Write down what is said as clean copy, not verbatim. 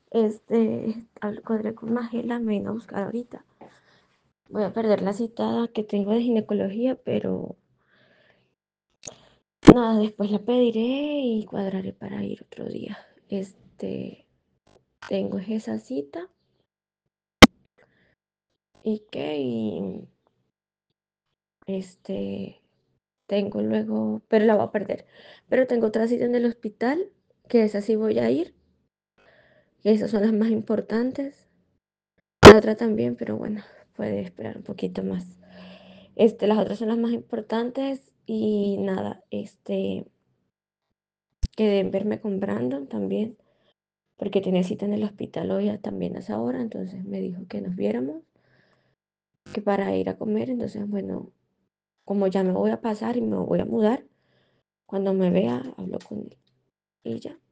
cuadré con Magela, me vino a buscar ahorita. Voy a perder la cita que tengo de ginecología, pero nada, después la pediré y cuadraré para ir otro día. Tengo esa cita y este, tengo luego, pero la voy a perder. Pero tengo otra cita en el hospital, que esa sí voy a ir, que esas son las más importantes. La otra también, pero bueno, puede esperar un poquito más. Las otras son las más importantes y nada, quedé en verme con Brandon también, porque tiene cita en el hospital hoy también a esa hora, entonces me dijo que nos viéramos, que para ir a comer, entonces bueno, como ya me voy a pasar y me voy a mudar, cuando me vea hablo con él y ya.